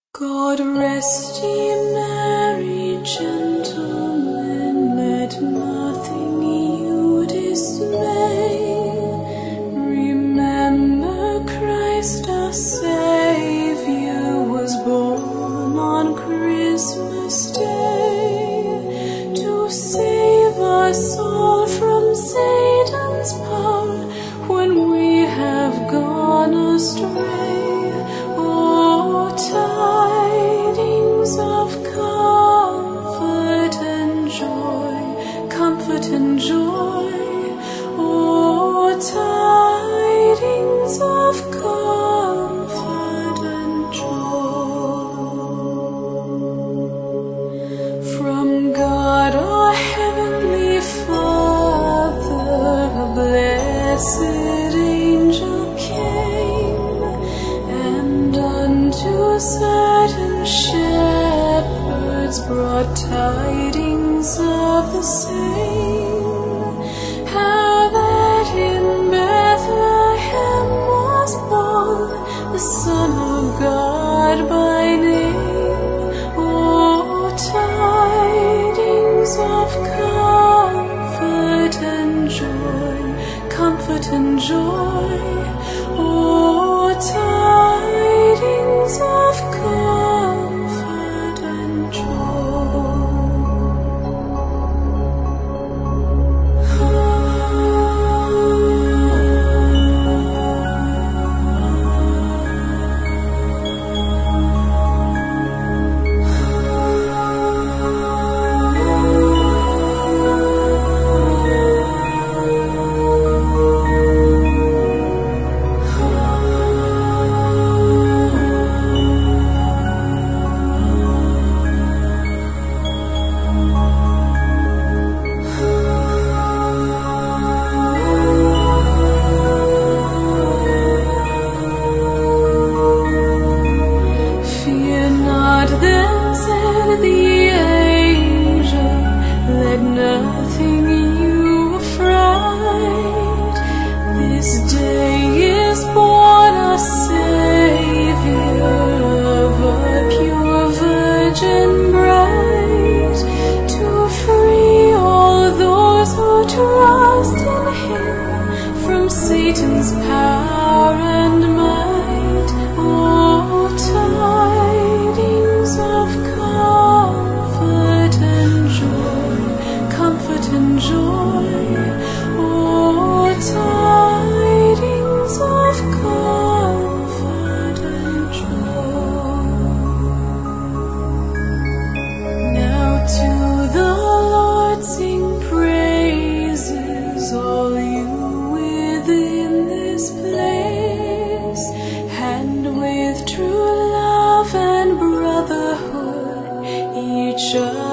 God rest ye merry gentlemen, let nothing you dismay. Remember Christ our Saviour was born on Christmas Day, to save us all from Satan's power when we have gone astray. Tidings of comfort and joy, oh, tidings of comfort and joy. From God our Heavenly Father, a blessed angel came, and unto certain shepherds brought tidings of the same, how that in Bethlehem was born the Son of God by name. Oh, tidings of comfort and joy, oh, tidings of comfort and joy. Nothing you affright. This day is born a Savior of a pure Virgin bright, to free all those who trust in Him from Satan's power and might. Oh, tidings of comfort and joy, oh, tidings of comfort and joy. Now to the Lord sing praises, all you within this place, and with true love and brotherhood each other